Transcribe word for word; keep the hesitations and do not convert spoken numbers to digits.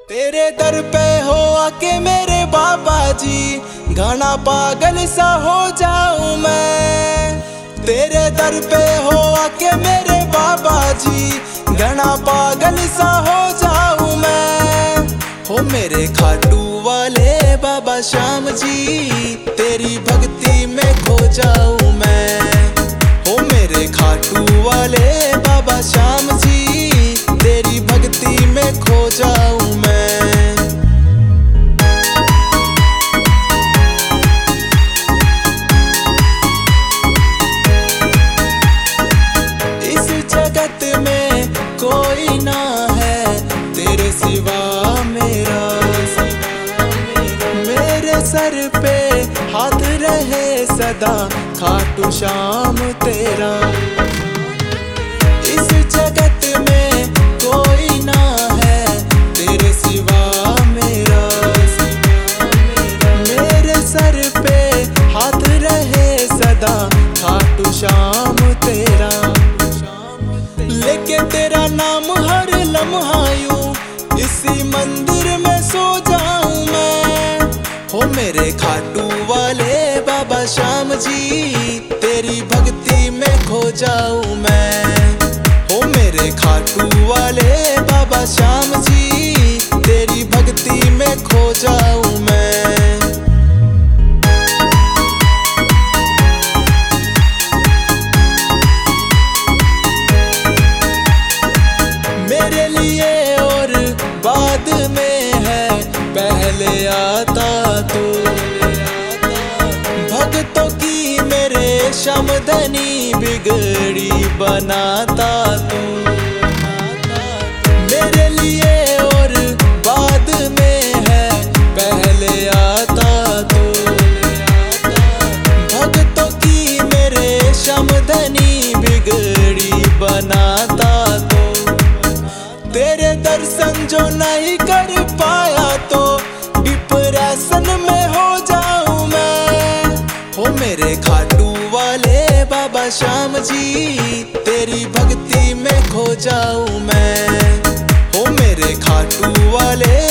तेरे दर पे हो आके मेरे बाबा जी, घना पागल सा हो जाऊं मैं। तेरे दर पे हो आके मेरे बाबा जी, घना पागल सा हो जाऊं मैं। हो मेरे खाटू वाले बाबा श्याम जी, तेरी भक्ति में खो जाऊं मैं। हो मेरे खाटू वाले बाबा श्याम जी, तेरी भक्ति में खो जाऊं मैं। इस जगत में कोई ना है तेरे सिवा मेरा, मेरे सर पे हाथ रहे सदा खाटू श्याम तेरा। इस जगत में कोई ना है तेरे सिवा मेरा, मेरे सर पे हाथ रहे सदा खाटू श्याम तेरा। लेके तेरा नाम हर लम्हा यूं इसी मंदिर में सो जाऊं मैं। हो मेरे खाटू वाले बाबा श्याम जी, तेरी भक्ति में खो जाऊं मैं। हो मेरे खाटू वाले बाबा श्याम जी, तेरी भक्ति में खो जाऊं मैं। मेरे लिए और बाद में है पहले आता तू, भक्तों की मेरे शमदनी बिगड़ी बनाता तू। मेरे लिए और बाद में है पहले आता तू, भक्तों की मेरे शमदनी बिगड़ी बनाता तू। तेरे दर्शन जो नहीं कर पाया तो डिप्रेशन में हो जाऊं मैं। हो मेरे खाटू वाले बाबा श्याम जी, तेरी भक्ति में खो जाऊं मैं। हो मेरे खाटू वाले